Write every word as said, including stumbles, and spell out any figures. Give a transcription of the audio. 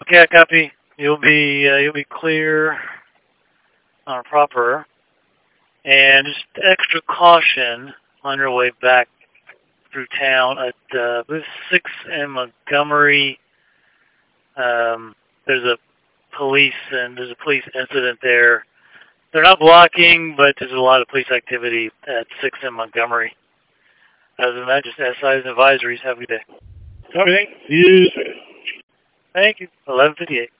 Okay, I copy. You'll be uh, you'll be clear on proper, and just extra caution on your way back through town at uh, this six in Montgomery. Um, there's a police and there's a police incident there. They're not blocking, but there's a lot of police activity at six in Montgomery. Other than that, just S I's and advisories. Have a good day. Everything. Use. Thank you. eleven fifty-eight.